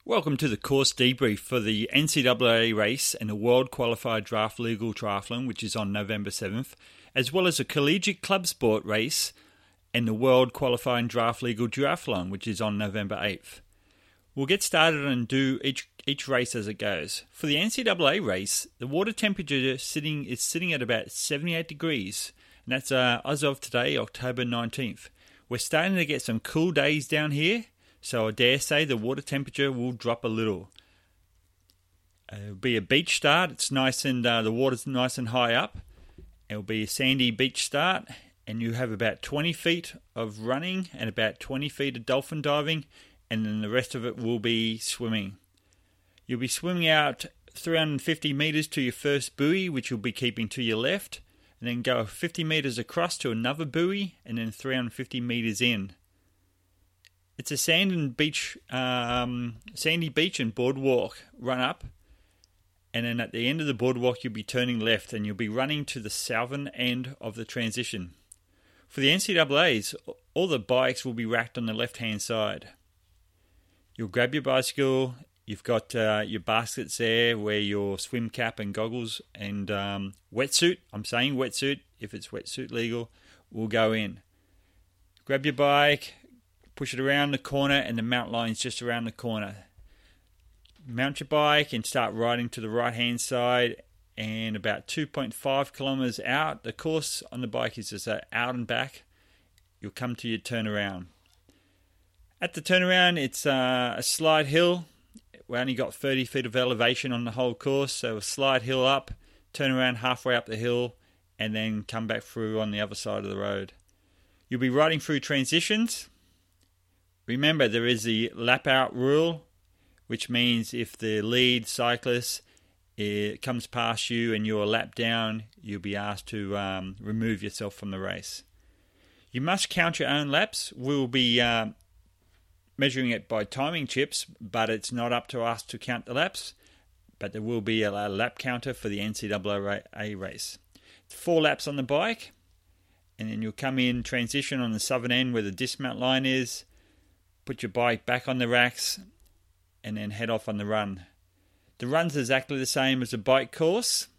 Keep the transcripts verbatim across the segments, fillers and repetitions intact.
Welcome to the course debrief for the N C double A race and the World Qualified Draft Legal Triathlon, which is on November seventh, as well as a Collegiate Club Sport race and the World Qualifying Draft Legal Duathlon, which is on November eighth. We'll get started and do each each race as it goes. For the N C double A race, the water temperature sitting is sitting at about seventy-eight degrees, and that's uh, as of today, October nineteenth. We're starting to get some cool days down here, so I dare say the water temperature will drop a little. Uh, it'll be a beach start. It's nice and uh, the water's nice and high up. It'll be a sandy beach start, and you have about twenty feet of running and about twenty feet of dolphin diving, and then the rest of it will be swimming. You'll be swimming out three hundred fifty metres to your first buoy, which you'll be keeping to your left, and then go fifty metres across to another buoy, and then three hundred fifty metres in. It's a sand and beach, um, sandy beach and boardwalk run up, and then at the end of the boardwalk you'll be turning left and you'll be running to the southern end of the transition. For the N C double A's, all the bikes will be racked on the left-hand side. You'll grab your bicycle, you've got uh, your baskets there where your swim cap and goggles and um, wetsuit, I'm saying wetsuit, if it's wetsuit legal, will go in. Grab your bike, push it around the corner, and the mount line's just around the corner. Mount your bike and start riding to the right-hand side, and about two point five kilometres out, the course on the bike is just out and back. You'll come to your turnaround. At the turnaround, it's uh, a slide hill. We only got thirty feet of elevation on the whole course, so a slide hill up, turn around halfway up the hill, and then come back through on the other side of the road. You'll be riding through transitions. Remember, there is the lap out rule, which means if the lead cyclist it comes past you and you're a lap down, you'll be asked to um, remove yourself from the race. You must count your own laps. We'll be uh, measuring it by timing chips, but it's not up to us to count the laps. But there will be a lap counter for the N C double A race. Four laps on the bike, and then you'll come in transition on the southern end where the dismount line is. Put your bike back on the racks and then head off on the run. The run's exactly the same as a bike course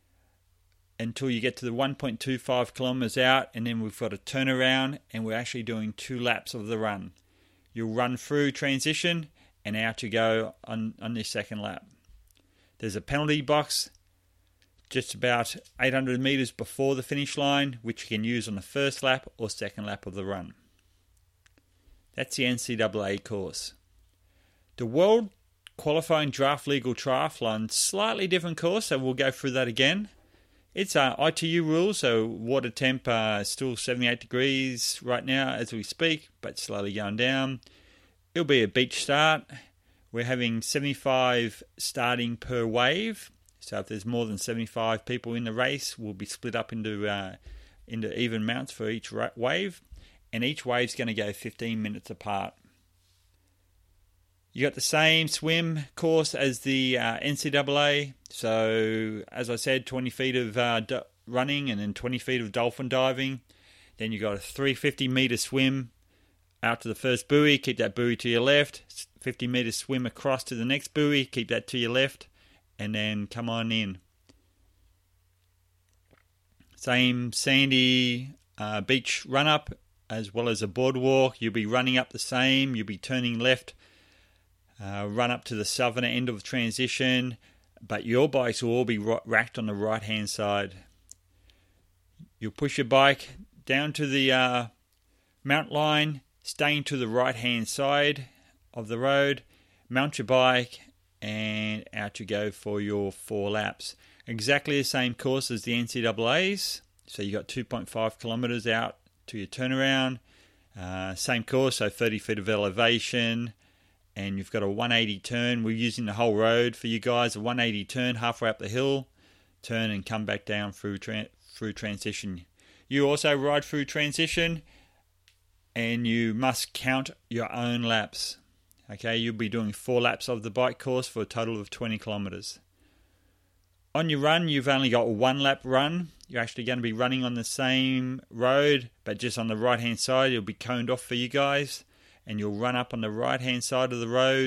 until you get to the one point two five kilometres out, and then we've got a turnaround and we're actually doing two laps of the run. You'll run through transition and out you go on, on this second lap. There's a penalty box just about eight hundred metres before the finish line, which you can use on the first lap or second lap of the run. That's the N C double A course. The World Qualifying Draft Legal Triathlon, slightly different course, so we'll go through that again. It's uh, I T U rules, so water temp uh, still seventy-eight degrees right now as we speak, but slowly going down. It'll be a beach start. We're having seventy-five starting per wave, so if there's more than seventy-five people in the race, we'll be split up into uh, into even mounts for each ra- wave. And each wave's going to go fifteen minutes apart. You got the same swim course as the uh, N C double A. So, as I said, twenty feet of uh, d- running and then twenty feet of dolphin diving. Then you got a three hundred fifty metre swim out to the first buoy. Keep that buoy to your left. fifty metre swim across to the next buoy. Keep that to your left. And then come on in. Same sandy uh, beach run up, as well as a boardwalk. You'll be running up the same. You'll be turning left, uh, run up to the southern end of the transition, but your bikes will all be racked on the right-hand side. You'll push your bike down to the uh, mount line, staying to the right-hand side of the road, mount your bike, and out you go for your four laps. Exactly the same course as the N C double A's, so you got two point five kilometres out to your turnaround. Uh, same course, so thirty feet of elevation, and you've got a one eighty turn. We're using the whole road for you guys. A one eighty turn halfway up the hill, turn and come back down through tra- through transition. You also ride through transition, and you must count your own laps. Okay, you'll be doing four laps of the bike course for a total of twenty kilometres. On your run, you've only got one lap run. You're actually going to be running on the same road, but just on the right-hand side. It'll be coned off for you guys, and you'll run up on the right-hand side of the road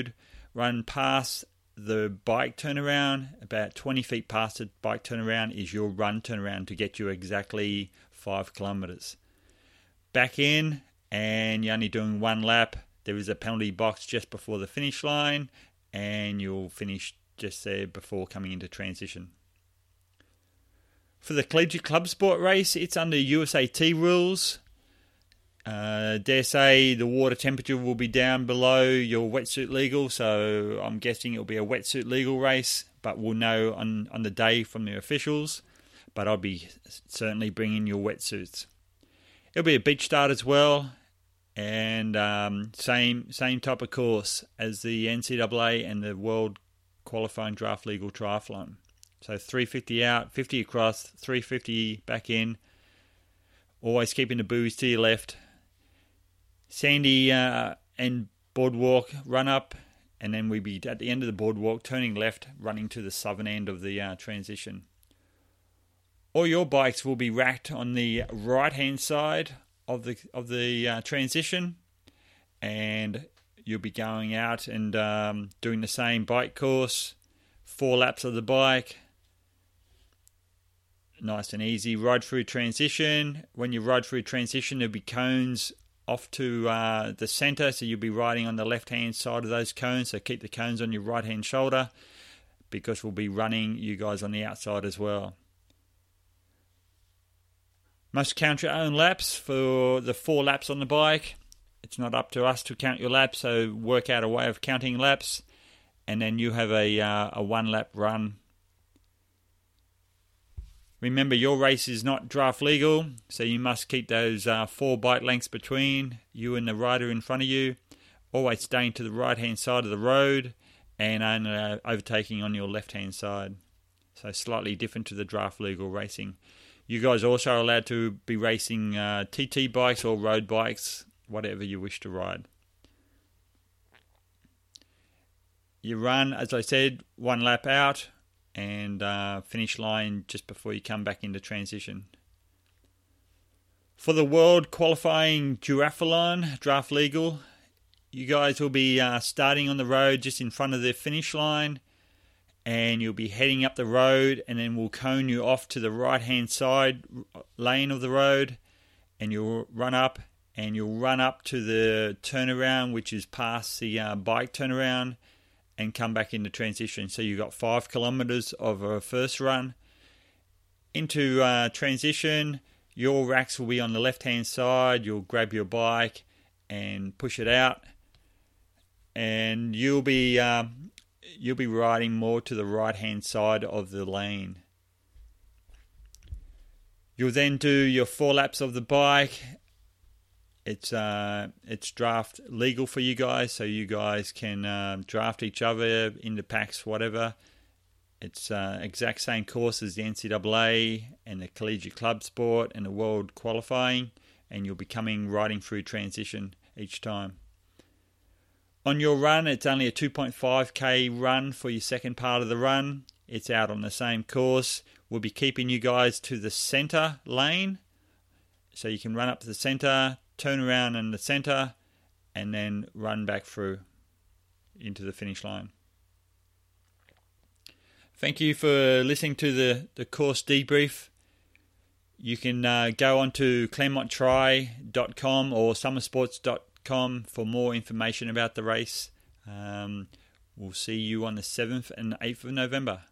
run past the bike turnaround. About twenty feet past the bike turnaround is your run turnaround to get you exactly five kilometres. Back in, and you're only doing one lap. There is a penalty box just before the finish line, and you'll finish just there before coming into transition. For the Collegiate Club Sport race, it's under U S A T rules. Uh, dare say the water temperature will be down below your wetsuit legal, so I'm guessing it'll be a wetsuit legal race, but we'll know on, on the day from the officials. But I'll be certainly bringing your wetsuits. It'll be a beach start as well, and um, same same type of course as the N C double A and the World Qualifying Draft Legal Triathlon. So three fifty out, fifty across, three fifty back in. Always keeping the buoys to your left. Sandy uh, and boardwalk run up, and then we'll be at the end of the boardwalk turning left, running to the southern end of the uh, transition. All your bikes will be racked on the right hand side of the of the uh, transition, and you'll be going out and um, doing the same bike course, four laps of the bike. Nice and easy ride through transition. When you ride through transition, there'll be cones off to uh, the centre, so you'll be riding on the left-hand side of those cones, so keep the cones on your right-hand shoulder, because we'll be running you guys on the outside as well. Must count your own laps for the four laps on the bike. It's not up to us to count your laps, so work out a way of counting laps, and then you have a, uh, a one-lap run. Remember, your race is not draft legal, so you must keep those uh, four bike lengths between you and the rider in front of you. Always staying to the right-hand side of the road and uh, overtaking on your left-hand side. So slightly different to the draft legal racing. You guys are also allowed to be racing uh, T T bikes or road bikes, whatever you wish to ride. You run, as I said, one lap out, and uh, finish line just before you come back into transition. For the World Qualifying Duathlon Draft Legal, you guys will be uh, starting on the road just in front of the finish line, and you'll be heading up the road, and then we'll cone you off to the right-hand side lane of the road, and you'll run up, and you'll run up to the turnaround, which is past the uh, bike turnaround, and come back into transition. So you've got five kilometres of a first run. Into uh, transition, your racks will be on the left-hand side. You'll grab your bike and push it out, and you'll be um, you'll be riding more to the right-hand side of the lane. You'll then do your four laps of the bike. It's uh, it's draft legal for you guys, so you guys can uh, draft each other into packs, whatever. It's uh, exact same course as the N C double A and the Collegiate Club Sport and the World Qualifying, and you'll be coming riding through transition each time. On your run, it's only a two point five k run for your second part of the run. It's out on the same course. We'll be keeping you guys to the centre lane, so you can run up to the centre, turn around in the centre, and then run back through into the finish line. Thank you for listening to the, the course debrief. You can uh, go on to claremont tri dot com or summersports dot com for more information about the race. Um, we'll see you on the seventh and eighth of November.